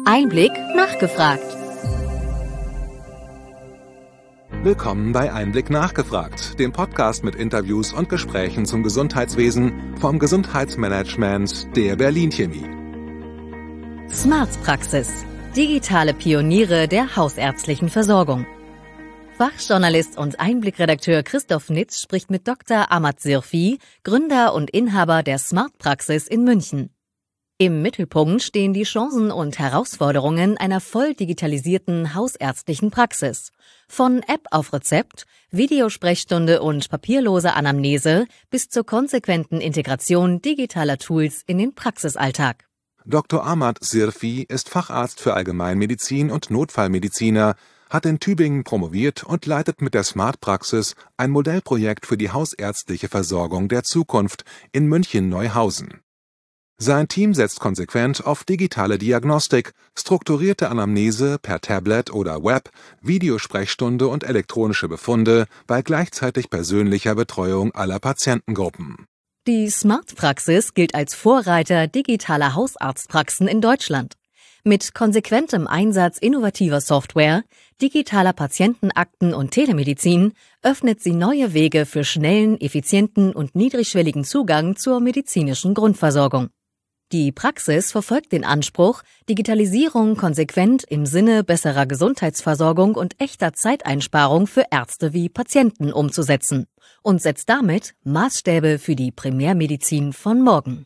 Einblick nachgefragt. Willkommen bei Einblick nachgefragt, dem Podcast mit Interviews und Gesprächen zum Gesundheitswesen vom Gesundheitsmanagement der Berlin Chemie. Smartpraxis. Digitale Pioniere der hausärztlichen Versorgung. Fachjournalist und Einblickredakteur Christoph Nitz spricht mit Dr. Ahmad Sirfi, Gründer und Inhaber der Smartpraxis in München. Im Mittelpunkt stehen die Chancen und Herausforderungen einer voll digitalisierten hausärztlichen Praxis. Von App auf Rezept, Videosprechstunde und papierloser Anamnese bis zur konsequenten Integration digitaler Tools in den Praxisalltag. Dr. Ahmad Sirfi ist Facharzt für Allgemeinmedizin und Notfallmediziner, hat in Tübingen promoviert und leitet mit der Smartpraxis ein Modellprojekt für die hausärztliche Versorgung der Zukunft in München-Neuhausen. Sein Team setzt konsequent auf digitale Diagnostik, strukturierte Anamnese per Tablet oder Web, Videosprechstunde und elektronische Befunde bei gleichzeitig persönlicher Betreuung aller Patientengruppen. Die Smartpraxis gilt als Vorreiter digitaler Hausarztpraxen in Deutschland. Mit konsequentem Einsatz innovativer Software, digitaler Patientenakten und Telemedizin öffnet sie neue Wege für schnellen, effizienten und niedrigschwelligen Zugang zur medizinischen Grundversorgung. Die Praxis verfolgt den Anspruch, Digitalisierung konsequent im Sinne besserer Gesundheitsversorgung und echter Zeiteinsparung für Ärzte wie Patienten umzusetzen und setzt damit Maßstäbe für die Primärmedizin von morgen.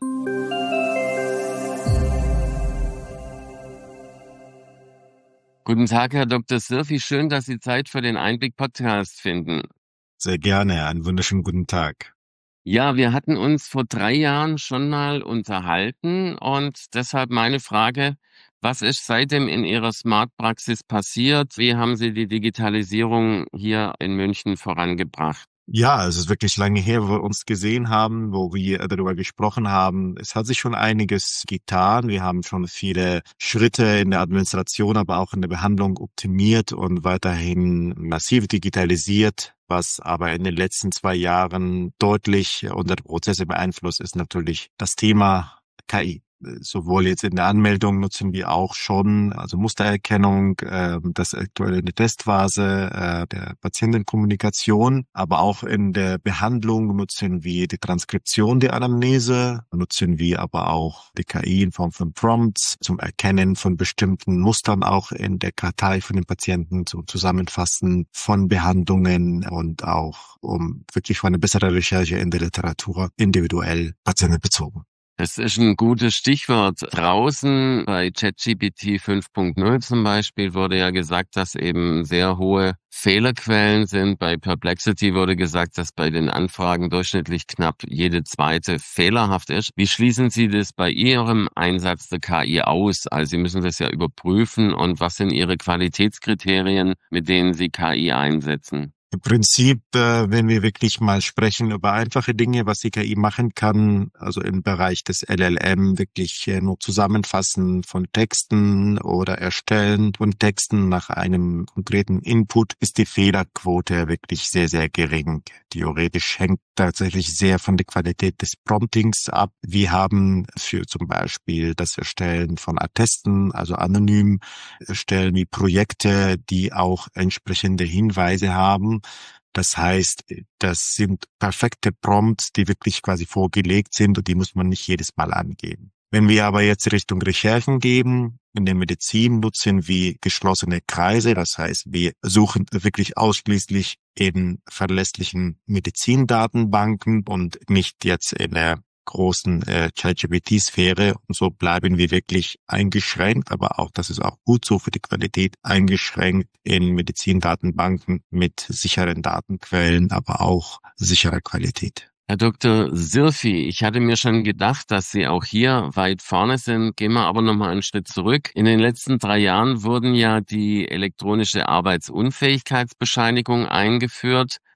Guten Tag, Herr Dr. Sirfi. Schön, dass Sie Zeit für den Einblick-Podcast finden. Sehr gerne. Einen wunderschönen guten Tag. Ja, wir hatten uns vor 3 Jahren schon mal unterhalten und deshalb meine Frage, was ist seitdem in Ihrer Smart-Praxis passiert? Wie haben Sie die Digitalisierung hier in München vorangebracht? Ja, es ist wirklich lange her, wo wir uns gesehen haben, wo wir darüber gesprochen haben. Es hat sich schon einiges getan. Wir haben schon viele Schritte in der Administration, aber auch in der Behandlung optimiert und weiterhin massiv digitalisiert. Was aber in den letzten 2 Jahren deutlich unsere Prozesse beeinflusst, ist natürlich das Thema KI. Sowohl jetzt in der Anmeldung nutzen wir auch schon, also Mustererkennung, das aktuell in der Testphase der Patientenkommunikation, aber auch in der Behandlung nutzen wir die Transkription der Anamnese, nutzen wir aber auch die KI in Form von Prompts zum Erkennen von bestimmten Mustern auch in der Kartei von den Patienten, zum Zusammenfassen von Behandlungen und auch um wirklich für eine bessere Recherche in der Literatur individuell patientenbezogen. Das ist ein gutes Stichwort. Draußen bei ChatGPT 5.0 zum Beispiel wurde ja gesagt, dass eben sehr hohe Fehlerquellen sind. Bei Perplexity wurde gesagt, dass bei den Anfragen durchschnittlich knapp jede zweite fehlerhaft ist. Wie schließen Sie das bei Ihrem Einsatz der KI aus? Also Sie müssen das ja überprüfen. Und was sind Ihre Qualitätskriterien, mit denen Sie KI einsetzen? Im Prinzip, wenn wir wirklich mal sprechen über einfache Dinge, was die KI machen kann, also im Bereich des LLM wirklich nur Zusammenfassen von Texten oder Erstellen von Texten nach einem konkreten Input, ist die Fehlerquote wirklich sehr, sehr gering. Theoretisch hängt tatsächlich sehr von der Qualität des Promptings ab. Wir haben für zum Beispiel das Erstellen von Attesten, also anonym, erstellen wir Projekte, die auch entsprechende Hinweise haben. Das heißt, das sind perfekte Prompts, die wirklich quasi vorgelegt sind und die muss man nicht jedes Mal angeben. Wenn wir aber jetzt Richtung Recherchen gehen, in der Medizin nutzen wir geschlossene Kreise, das heißt, wir suchen wirklich ausschließlich in verlässlichen Medizindatenbanken und nicht jetzt in der großen ChatGPT-Sphäre, und so bleiben wir wirklich eingeschränkt, aber auch, das ist auch gut so für die Qualität, eingeschränkt in Medizindatenbanken mit sicheren Datenquellen, aber auch sicherer Qualität. Herr Dr. Sirfi, ich hatte mir schon gedacht, dass Sie auch hier weit vorne sind. Gehen wir aber nochmal einen Schritt zurück. In den letzten 3 Jahren wurden ja die elektronische Arbeitsunfähigkeitsbescheinigung eingeführt.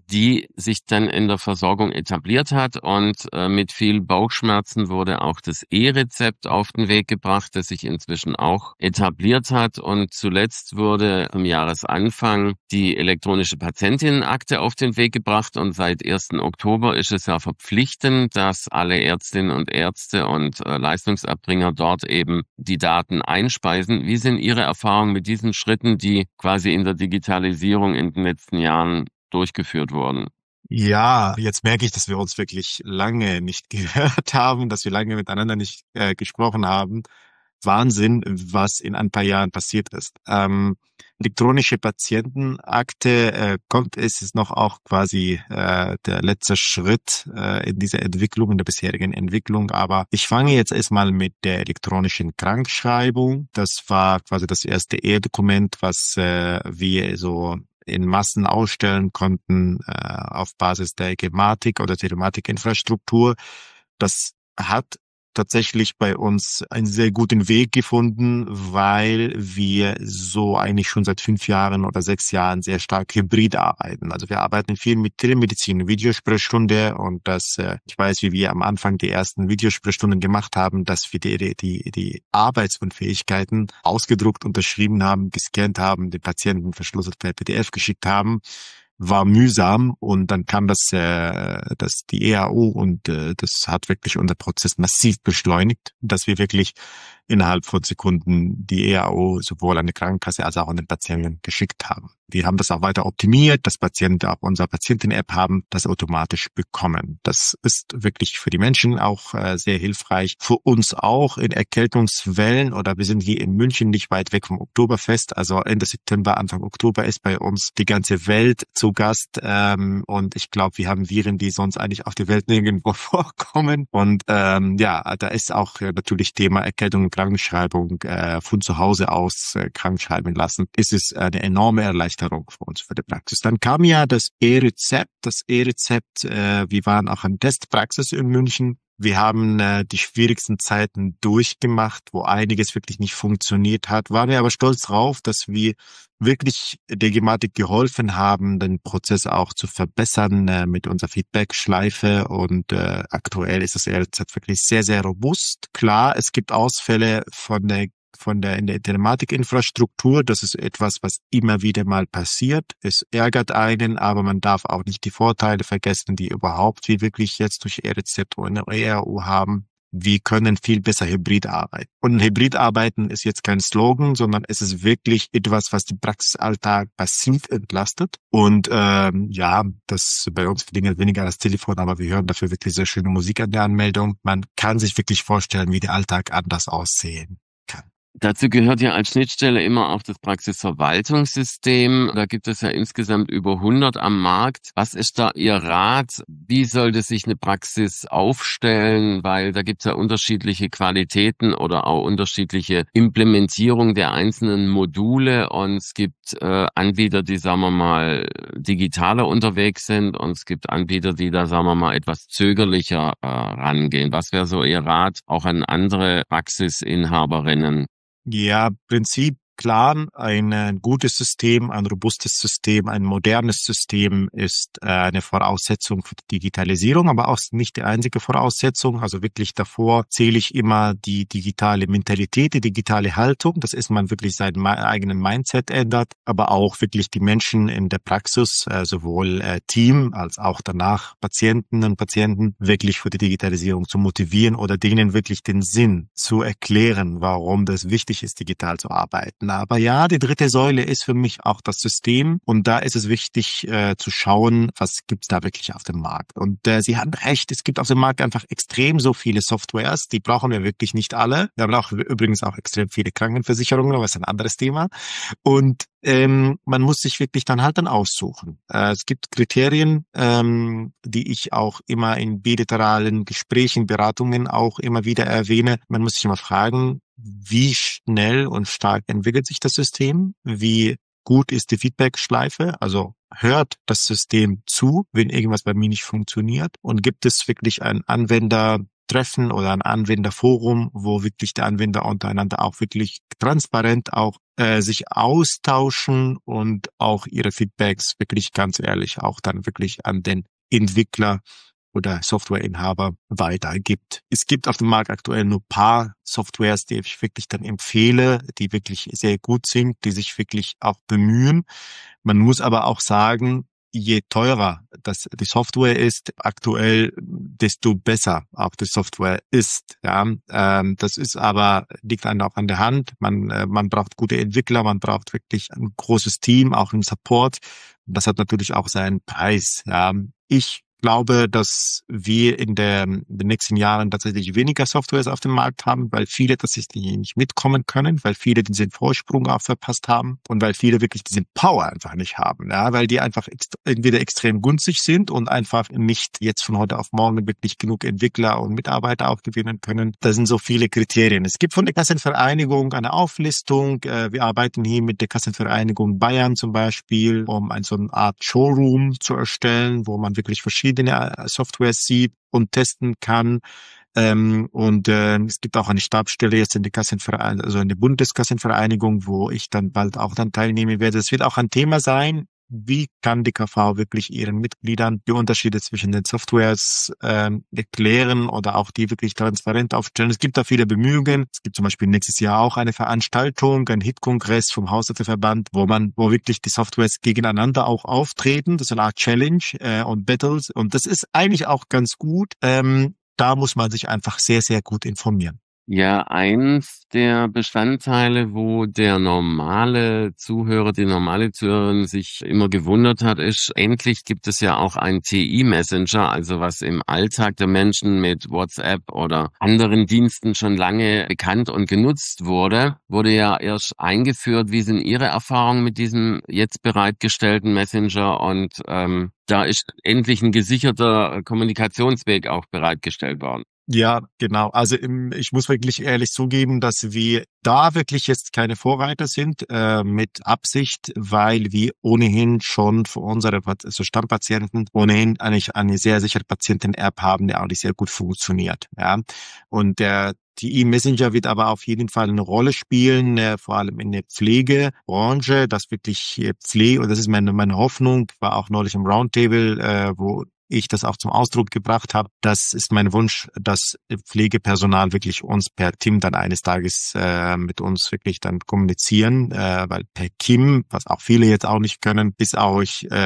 die sich dann in der Versorgung etabliert hat. Und mit viel Bauchschmerzen wurde auch das E-Rezept auf den Weg gebracht, das sich inzwischen auch etabliert hat. Und zuletzt wurde am Jahresanfang die elektronische Patientinnenakte auf den Weg gebracht. Und seit 1. Oktober ist es ja verpflichtend, dass alle Ärztinnen und Ärzte und Leistungserbringer dort eben die Daten einspeisen. Wie sind Ihre Erfahrungen mit diesen Schritten, die quasi in der Digitalisierung in den letzten Jahren durchgeführt wurden? Ja, jetzt merke ich, dass wir uns wirklich lange nicht gehört haben, dass wir lange miteinander nicht gesprochen haben. Wahnsinn, was in ein paar Jahren passiert ist. Elektronische Patientenakte ist noch auch quasi der letzte Schritt in dieser Entwicklung, in der bisherigen Entwicklung. Aber ich fange jetzt erstmal mit der elektronischen Krankschreibung. Das war quasi das erste E-Dokument, was wir so in Massen ausstellen konnten auf Basis der Gematik oder Telematikinfrastruktur. Das hat tatsächlich bei uns einen sehr guten Weg gefunden, weil wir so eigentlich schon seit 5 Jahren oder 6 Jahren sehr stark hybrid arbeiten. Also wir arbeiten viel mit Telemedizin, Videosprechstunde und ich weiß, wie wir am Anfang die ersten Videosprechstunden gemacht haben, dass wir die Arbeitsunfähigkeiten ausgedruckt, unterschrieben haben, gescannt haben, den Patienten verschlüsselt per PDF geschickt haben. War mühsam und dann kam die EAO und das hat wirklich unser Prozess massiv beschleunigt, dass wir wirklich innerhalb von Sekunden die EAO sowohl an die Krankenkasse als auch an den Patienten geschickt haben. Wir haben das auch weiter optimiert, dass Patienten auch unsere Patienten-App haben, das automatisch bekommen. Das ist wirklich für die Menschen auch sehr hilfreich. Für uns auch in Erkältungswellen oder wir sind hier in München nicht weit weg vom Oktoberfest. Also Ende September, Anfang Oktober ist bei uns die ganze Welt zu Gast. Und ich glaube, wir haben Viren, die sonst eigentlich auf der Welt nirgendwo vorkommen. Und da ist auch natürlich Thema Erkältung und Krankenschreibung von zu Hause aus krankschreiben lassen. Es ist eine enorme Erleichterung für uns, für die Praxis. Dann kam ja das E-Rezept. Wir waren auch in Testpraxis in München. Wir haben die schwierigsten Zeiten durchgemacht, wo einiges wirklich nicht funktioniert hat. Waren wir aber stolz drauf, dass wir wirklich der Gematik geholfen haben, den Prozess auch zu verbessern mit unserer Feedback-Schleife. Und aktuell ist das E-Rezept wirklich sehr, sehr robust. Klar, es gibt Ausfälle in der Telematikinfrastruktur. Das ist etwas, was immer wieder mal passiert. Es ärgert einen, aber man darf auch nicht die Vorteile vergessen, die wir wirklich jetzt durch E-Rezept und EAO haben. Wir können viel besser hybrid arbeiten. Und hybrid arbeiten ist jetzt kein Slogan, sondern es ist wirklich etwas, was den Praxisalltag passiv entlastet. Und das bei uns klingelt weniger das Telefon, aber wir hören dafür wirklich sehr schöne Musik an der Anmeldung. Man kann sich wirklich vorstellen, wie der Alltag anders aussehen kann. Dazu gehört ja als Schnittstelle immer auch das Praxisverwaltungssystem. Da gibt es ja insgesamt über 100 am Markt. Was ist da Ihr Rat? Wie sollte sich eine Praxis aufstellen? Weil da gibt es ja unterschiedliche Qualitäten oder auch unterschiedliche Implementierung der einzelnen Module. Und es gibt Anbieter, die, sagen wir mal, digitaler unterwegs sind. Und es gibt Anbieter, die da, sagen wir mal, etwas zögerlicher rangehen. Was wäre so Ihr Rat auch an andere Praxisinhaberinnen? Ja, Prinzip klar, ein gutes System, ein robustes System, ein modernes System ist eine Voraussetzung für die Digitalisierung, aber auch nicht die einzige Voraussetzung. Also wirklich davor zähle ich immer die digitale Mentalität, die digitale Haltung. Das ist, man wirklich seinen eigenen Mindset ändert, aber auch wirklich die Menschen in der Praxis, sowohl Team als auch danach Patienten und Patienten wirklich für die Digitalisierung zu motivieren oder denen wirklich den Sinn zu erklären, warum das wichtig ist, digital zu arbeiten. Aber ja, die dritte Säule ist für mich auch das System. Und da ist es wichtig zu schauen, was gibt's da wirklich auf dem Markt. Und Sie haben recht, es gibt auf dem Markt einfach extrem so viele Softwares. Die brauchen wir wirklich nicht alle. Wir haben auch übrigens auch extrem viele Krankenversicherungen, aber das ist ein anderes Thema. Und man muss sich wirklich dann aussuchen. Es gibt Kriterien, die ich auch immer in bilateralen Gesprächen, Beratungen auch immer wieder erwähne. Man muss sich immer fragen, wie schnell und stark entwickelt sich das System? Wie gut ist die Feedback-Schleife? Also hört das System zu, wenn irgendwas bei mir nicht funktioniert? Und gibt es wirklich einen Anwender, Treffen oder ein Anwenderforum, wo wirklich die Anwender untereinander auch wirklich transparent auch sich austauschen und auch ihre Feedbacks wirklich ganz ehrlich auch dann wirklich an den Entwickler oder Softwareinhaber weitergibt. Es gibt auf dem Markt aktuell nur paar Softwares, die ich wirklich dann empfehle, die wirklich sehr gut sind, die sich wirklich auch bemühen. Man muss aber auch sagen, je teurer die Software ist aktuell, desto besser auch die Software ist. Ja, das ist aber liegt einem auch an der Hand. Man braucht gute Entwickler, man braucht wirklich ein großes Team, auch im Support. Das hat natürlich auch seinen Preis. Ja, ich glaube, dass wir in den nächsten Jahren tatsächlich weniger Softwares auf dem Markt haben, weil viele tatsächlich nicht mitkommen können, weil viele diesen Vorsprung auch verpasst haben und weil viele wirklich diesen Power einfach nicht haben, ja, weil die einfach entweder extrem günstig sind und einfach nicht jetzt von heute auf morgen wirklich genug Entwickler und Mitarbeiter auch gewinnen können. Da sind so viele Kriterien. Es gibt von der Kassenvereinigung eine Auflistung. Wir arbeiten hier mit der Kassenvereinigung Bayern zum Beispiel, um so eine Art Showroom zu erstellen, wo man wirklich verschiedene Software sieht und testen kann. Es gibt auch eine Stabsstelle jetzt in der Kassenvereinigung, also in der Bundeskassenvereinigung, wo ich dann bald auch dann teilnehmen werde. Es wird auch ein Thema sein, wie kann die KV wirklich ihren Mitgliedern die Unterschiede zwischen den Softwares erklären oder auch die wirklich transparent aufstellen. Es gibt da viele Bemühungen. Es gibt zum Beispiel nächstes Jahr auch eine Veranstaltung, ein HIT-Kongress vom Hausarbeiterverband, wo wirklich die Softwares gegeneinander auch auftreten. Das ist eine Art Challenge und Battles. Und das ist eigentlich auch ganz gut. Da muss man sich einfach sehr, sehr gut informieren. Ja, eins der Bestandteile, wo der normale Zuhörer, die normale Zuhörerin sich immer gewundert hat, ist, endlich gibt es ja auch einen TI-Messenger, also was im Alltag der Menschen mit WhatsApp oder anderen Diensten schon lange bekannt und genutzt wurde ja erst eingeführt. Wie sind Ihre Erfahrungen mit diesem jetzt bereitgestellten Messenger? Und da ist endlich ein gesicherter Kommunikationsweg auch bereitgestellt worden. Ja, genau. Also ich muss wirklich ehrlich zugeben, dass wir da wirklich jetzt keine Vorreiter sind mit Absicht, weil wir ohnehin schon für unsere Stammpatienten ohnehin eigentlich eine sehr sichere Patienten-App haben, die auch nicht sehr gut funktioniert. Ja, und der TI-Messenger wird aber auf jeden Fall eine Rolle spielen, vor allem in der Pflegebranche, dass wirklich Pflege, und das ist meine Hoffnung, war auch neulich im Roundtable, wo ich das auch zum Ausdruck gebracht habe. Das ist mein Wunsch, dass Pflegepersonal wirklich uns per Team dann eines Tages mit uns wirklich dann kommunizieren, weil per Kim, was auch viele jetzt auch nicht können, ist auch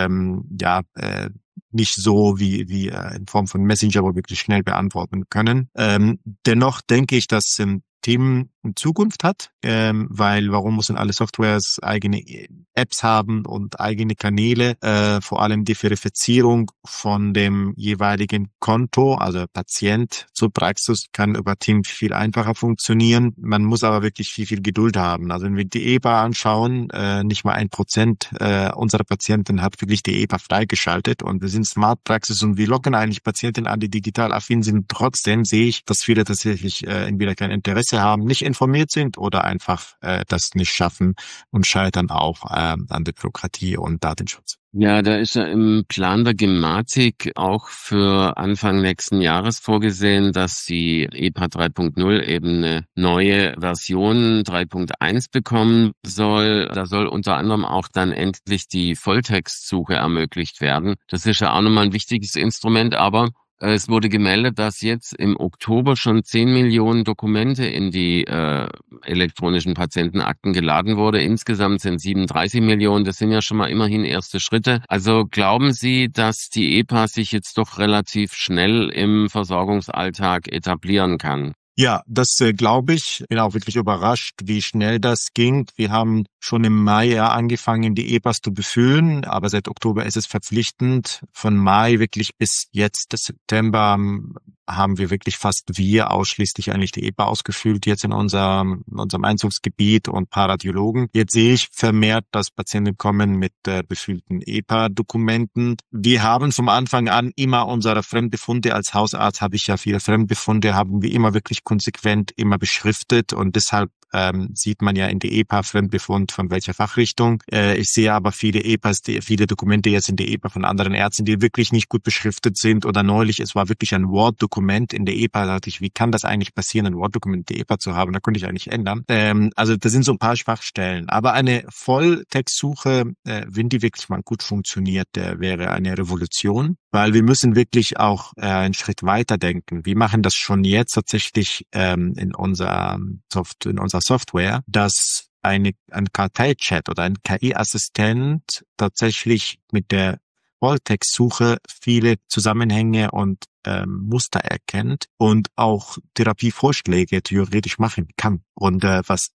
nicht so wie in Form von Messenger, wo wir wirklich schnell beantworten können. Dennoch denke ich, dass Team in Zukunft hat, weil warum müssen alle Softwares eigene Apps haben und eigene Kanäle, vor allem die Verifizierung von dem jeweiligen Konto, also Patient zur Praxis, kann über Team viel einfacher funktionieren. Man muss aber wirklich viel Geduld haben. Also wenn wir die EPA anschauen, nicht mal 1% unserer Patienten hat wirklich die EPA freigeschaltet und wir sind Smart Praxis und wir locken eigentlich Patienten an, die digital affin sind. Trotzdem sehe ich, dass viele tatsächlich entweder kein Interesse haben, nicht informiert sind oder einfach das nicht schaffen und scheitern auch an der Bürokratie und Datenschutz. Ja, da ist ja im Plan der Gematik auch für Anfang nächsten Jahres vorgesehen, dass die EPA 3.0 eben eine neue Version 3.1 bekommen soll. Da soll unter anderem auch dann endlich die Volltextsuche ermöglicht werden. Das ist ja auch nochmal ein wichtiges Instrument, aber es wurde gemeldet, dass jetzt im Oktober schon 10 Millionen Dokumente in die elektronischen Patientenakten geladen wurde. Insgesamt sind 37 Millionen. Das sind ja schon mal immerhin erste Schritte. Also glauben Sie, dass die EPA sich jetzt doch relativ schnell im Versorgungsalltag etablieren kann? Ja, das glaube ich. Bin auch wirklich überrascht, wie schnell das ging. Wir haben schon im Mai angefangen, die EPAs zu befüllen, aber seit Oktober ist es verpflichtend. Von Mai wirklich bis jetzt, September, haben wir wirklich ausschließlich eigentlich die EPA ausgefüllt, jetzt in unserem Einzugsgebiet und ein paar Radiologen. Jetzt sehe ich vermehrt, dass Patienten kommen mit befüllten EPA-Dokumenten. Wir haben vom Anfang an immer unsere Fremdbefunde, als Hausarzt habe ich ja viele Fremdbefunde, haben wir immer wirklich konsequent immer beschriftet und deshalb sieht man ja in die EPA Fremdbefund von welcher Fachrichtung. Ich sehe aber viele EPAs, viele Dokumente jetzt in der EPA von anderen Ärzten, die wirklich nicht gut beschriftet sind. Oder neulich, es war wirklich ein Word-Dokument in der EPA. Da dachte ich, wie kann das eigentlich passieren, ein Word-Dokument in der EPA zu haben? Da konnte ich eigentlich ändern. Also das sind so ein paar Schwachstellen. Aber eine Volltextsuche, wenn die wirklich mal gut funktioniert, wäre eine Revolution. Weil wir müssen wirklich auch einen Schritt weiter denken. Wir machen das schon jetzt tatsächlich in unserer Software, dass ein Kartellchat oder ein KI-Assistent tatsächlich mit der Volltextsuche viele Zusammenhänge und Muster erkennt und auch Therapievorschläge theoretisch machen kann. Und was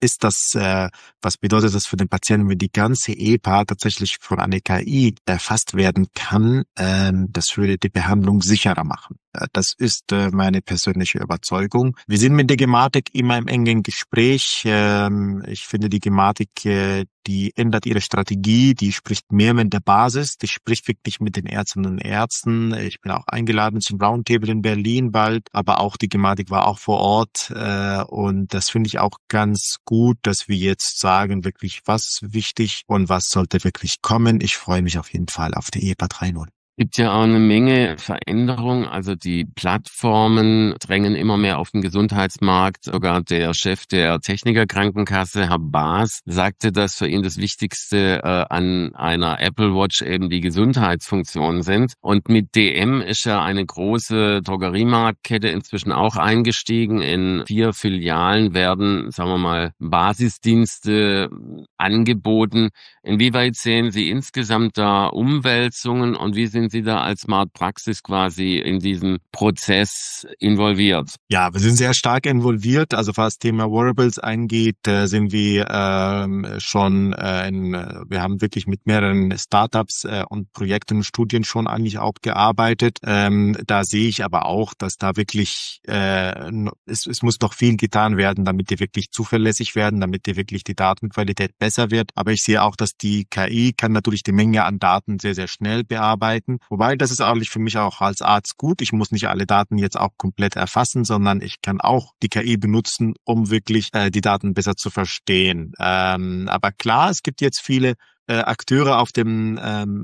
bedeutet das für den Patienten, wenn die ganze EPA tatsächlich von einer KI erfasst werden kann? Das würde die Behandlung sicherer machen. Das ist meine persönliche Überzeugung. Wir sind mit der Gematik immer im engen Gespräch. Ich finde, die Gematik, die ändert ihre Strategie, die spricht mehr mit der Basis, die spricht wirklich mit den Ärztinnen und Ärzten. Ich bin auch eingeladen zum Roundtable in Berlin bald, aber auch die Gematik war auch vor Ort und das finde ich auch ganz gut, dass wir jetzt sagen, wirklich was wichtig und was sollte wirklich kommen. Ich freue mich auf jeden Fall auf die EPA 3.0. Gibt ja auch eine Menge Veränderung. Also die Plattformen drängen immer mehr auf den Gesundheitsmarkt. Sogar der Chef der Technikerkrankenkasse, Herr Baas, sagte, dass für ihn das Wichtigste an einer Apple Watch eben die Gesundheitsfunktionen sind. Und mit DM ist ja eine große Drogeriemarktkette inzwischen auch eingestiegen. In 4 Filialen werden, sagen wir mal, Basisdienste angeboten. Inwieweit sehen Sie insgesamt da Umwälzungen und wie sind Sie da als Smart Praxis quasi in diesen Prozess involviert? Ja, wir sind sehr stark involviert. Also was das Thema Wearables angeht, sind wir wir haben wirklich mit mehreren Startups und Projekten und Studien schon eigentlich auch gearbeitet. Da sehe ich aber auch, dass da wirklich es muss noch viel getan werden, damit die wirklich zuverlässig werden, damit die wirklich die Datenqualität besser wird. Aber ich sehe auch, dass die KI kann natürlich die Menge an Daten sehr, sehr schnell bearbeiten. Wobei, das ist eigentlich für mich auch als Arzt gut. Ich muss nicht alle Daten jetzt auch komplett erfassen, sondern ich kann auch die KI benutzen, um wirklich die Daten besser zu verstehen. Aber klar, es gibt jetzt viele Akteure auf dem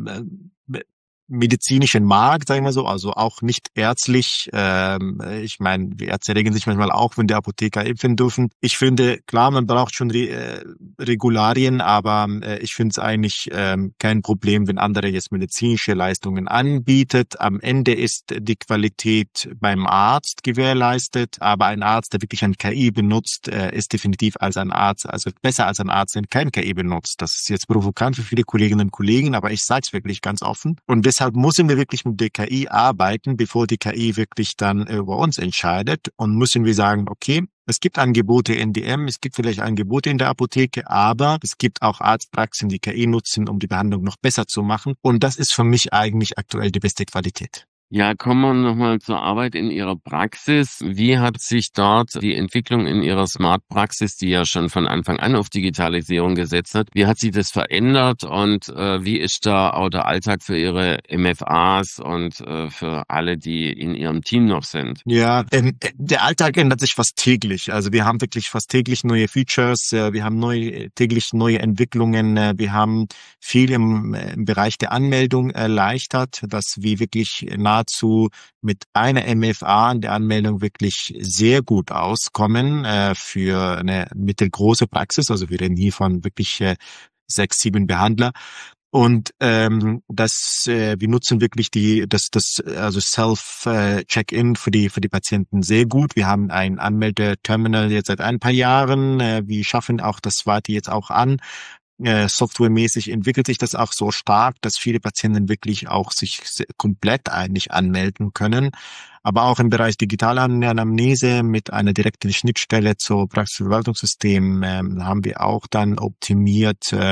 medizinischen Markt, sagen wir so, also auch nicht ärztlich. Ich meine, die Ärzte regen sich manchmal auch, wenn die Apotheker impfen dürfen. Ich finde, klar, man braucht schon Regularien, aber ich finde es eigentlich kein Problem, wenn andere jetzt medizinische Leistungen anbietet. Am Ende ist die Qualität beim Arzt gewährleistet, aber ein Arzt, der wirklich ein KI benutzt, ist definitiv als ein Arzt, also besser als ein Arzt, der kein KI benutzt. Das ist jetzt provokant für viele Kolleginnen und Kollegen, aber ich sage es wirklich ganz offen. Und deshalb müssen wir wirklich mit der KI arbeiten, bevor die KI wirklich dann über uns entscheidet. Und müssen wir sagen, okay, es gibt Angebote in DM, es gibt vielleicht Angebote in der Apotheke, aber es gibt auch Arztpraxen, die KI nutzen, um die Behandlung noch besser zu machen. Und das ist für mich eigentlich aktuell die beste Qualität. Ja, kommen wir nochmal zur Arbeit in Ihrer Praxis. Wie hat sich dort die Entwicklung in Ihrer Smart-Praxis, die ja schon von Anfang an auf Digitalisierung gesetzt hat, wie hat sich das verändert und wie ist da auch der Alltag für Ihre MFAs und für alle, die in Ihrem Team noch sind? Ja, der Alltag ändert sich fast täglich. Also wir haben wirklich fast täglich neue Features, wir haben täglich neue Entwicklungen, wir haben viel im Bereich der Anmeldung erleichtert, dass wir wirklich nahezu mit einer MFA in der Anmeldung wirklich sehr gut auskommen für eine mittelgroße Praxis. Also wir reden hier von wirklich 6, 7 Behandler. Und wir nutzen wirklich also Self-Check-in für die Patienten sehr gut. Wir haben ein Anmeldeterminal jetzt seit ein paar Jahren. Wir schaffen auch das zweite jetzt auch an. Softwaremäßig entwickelt sich das auch so stark, dass viele Patienten wirklich auch sich komplett eigentlich anmelden können. Aber auch im Bereich digitale Anamnese mit einer direkten Schnittstelle zur Praxisverwaltungssystem haben wir auch dann optimiert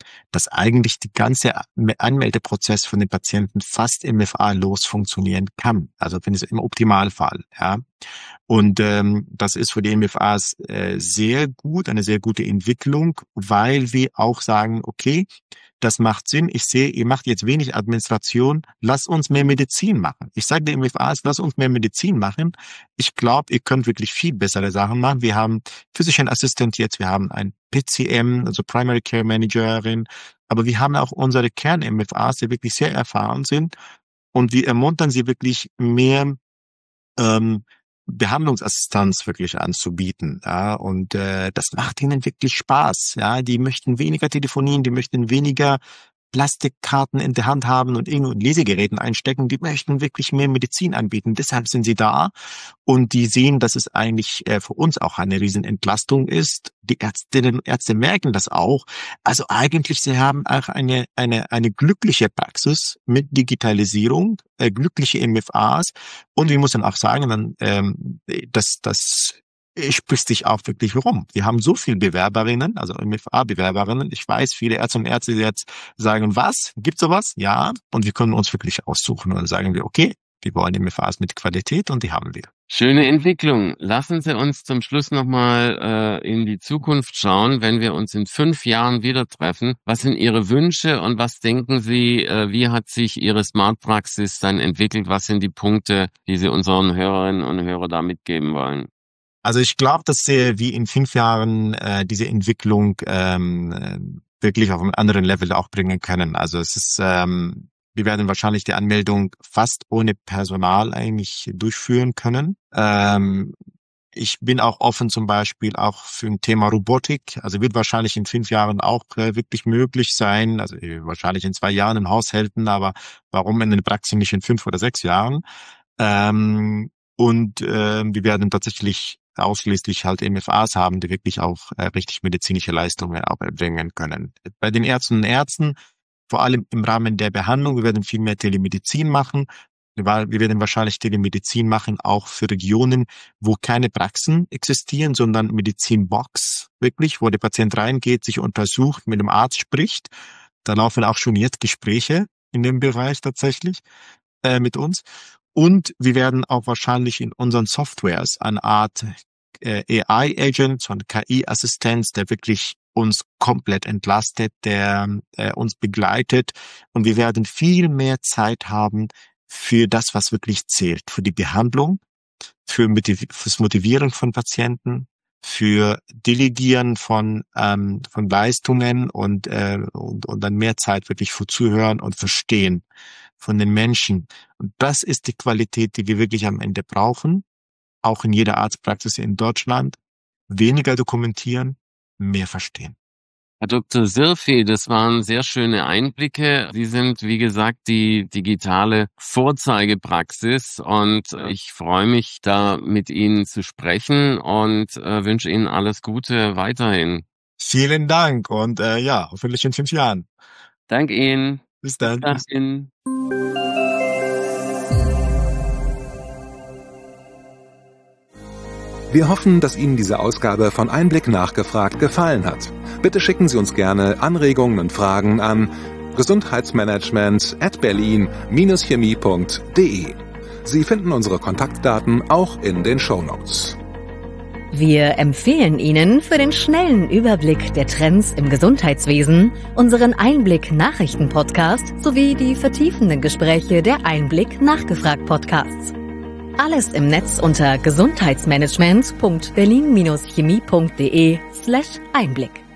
dass eigentlich die ganze Anmeldeprozess von den Patienten fast MFA-los funktionieren kann. Also wenn es im Optimalfall, ja. Und das ist für die MFAs sehr gut, eine sehr gute Entwicklung, weil wir auch sagen, okay, das macht Sinn. Ich sehe, ihr macht jetzt wenig Administration. Lass uns mehr Medizin machen. Ich sage den MFAs, lass uns mehr Medizin machen. Ich glaube, ihr könnt wirklich viel bessere Sachen machen. Wir haben Physician Assistant jetzt, wir haben ein PCM, also Primary Care Managerin, aber wir haben auch unsere Kern-MFAs, die wirklich sehr erfahren sind, und wir ermuntern sie wirklich mehr Behandlungsassistenz wirklich anzubieten, ja, und das macht ihnen wirklich Spaß, ja, die möchten weniger telefonieren, die möchten weniger Plastikkarten in der Hand haben und irgendwo in Lesegeräten einstecken, die möchten wirklich mehr Medizin anbieten, deshalb sind sie da, und die sehen, dass es eigentlich für uns auch eine Riesenentlastung ist. Die Ärztinnen und Ärzte merken das auch. Also eigentlich, sie haben auch eine glückliche Praxis mit Digitalisierung, glückliche MFAs, und wir müssen auch sagen, dann, das spricht sich auch wirklich rum. Wir haben so viele Bewerberinnen, also MFA-Bewerberinnen. Ich weiß, viele Ärzte und Ärzte jetzt sagen, was? Gibt's sowas? Ja. Und wir können uns wirklich aussuchen, und dann sagen wir, okay, wir wollen MFAs mit Qualität, und die haben wir. Schöne Entwicklung. Lassen Sie uns zum Schluss nochmal in die Zukunft schauen, wenn wir uns in 5 Jahren wieder treffen. Was sind Ihre Wünsche und was denken Sie, wie hat sich Ihre Smart-Praxis dann entwickelt? Was sind die Punkte, die Sie unseren Hörerinnen und Hörern da mitgeben wollen? Also ich glaube, dass wir in 5 Jahren diese Entwicklung wirklich auf einem anderen Level auch bringen können. Also es ist, wir werden wahrscheinlich die Anmeldung fast ohne Personal eigentlich durchführen können. Ich bin auch offen zum Beispiel auch für ein Thema Robotik. Also wird wahrscheinlich in 5 Jahren auch wirklich möglich sein. Also wahrscheinlich in 2 Jahren in Haushalten, aber warum in der Praxis nicht in 5 oder 6 Jahren? Und wir werden tatsächlich ausschließlich halt MFAs haben, die wirklich auch richtig medizinische Leistungen auch erbringen können. Bei den Ärztinnen und Ärzten, vor allem im Rahmen der Behandlung, wir werden viel mehr Telemedizin machen. Wir werden wahrscheinlich Telemedizin machen, auch für Regionen, wo keine Praxen existieren, sondern Medizinbox, wirklich, wo der Patient reingeht, sich untersucht, mit dem Arzt spricht. Da laufen auch schon jetzt Gespräche in dem Bereich tatsächlich mit uns. Und wir werden auch wahrscheinlich in unseren Softwares eine Art AI-Agent, so ein KI-Assistenz, der wirklich uns komplett entlastet, der uns begleitet. Und wir werden viel mehr Zeit haben für das, was wirklich zählt. Für die Behandlung, fürs Motivieren von Patienten, für Delegieren von Leistungen und dann mehr Zeit wirklich für Zuhören und Verstehen von den Menschen. Und das ist die Qualität, die wir wirklich am Ende brauchen, auch in jeder Arztpraxis in Deutschland. Weniger dokumentieren, mehr verstehen. Herr Dr. Sirfi, das waren sehr schöne Einblicke. Sie sind, wie gesagt, die digitale Vorzeigepraxis, und ich freue mich, da mit Ihnen zu sprechen und wünsche Ihnen alles Gute weiterhin. Vielen Dank, und hoffentlich in 5 Jahren. Danke Ihnen. Bis dann. Bis dahin. Wir hoffen, dass Ihnen diese Ausgabe von Einblick nachgefragt gefallen hat. Bitte schicken Sie uns gerne Anregungen und Fragen an gesundheitsmanagement@berlin-chemie.de. Sie finden unsere Kontaktdaten auch in den Shownotes. Wir empfehlen Ihnen für den schnellen Überblick der Trends im Gesundheitswesen unseren Einblick-Nachrichten-Podcast sowie die vertiefenden Gespräche der Einblick-Nachgefragt-Podcasts. Alles im Netz unter gesundheitsmanagement.berlin-chemie.de/Einblick.